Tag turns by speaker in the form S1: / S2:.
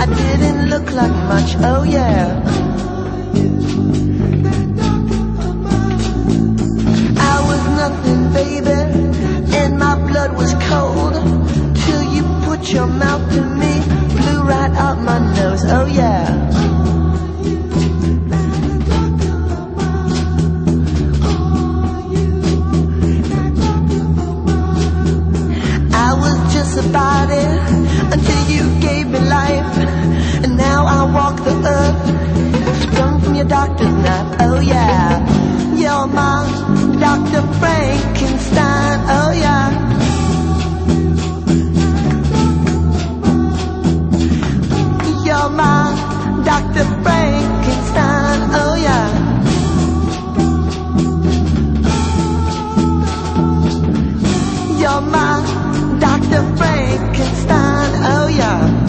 S1: didn't look like much, oh yeah. I was nothing, baby, and my blood was cold, till you put your mouth to me, blew right out my nose, oh yeah. I was just about it until you gave me life, and now I walk the earth, sprung from your doctor's knife, oh yeah. You're my Dr. Frankenstein, oh yeah. You're my Dr. Frankenstein, oh yeah. You're my Dr. Frankenstein, oh yeah.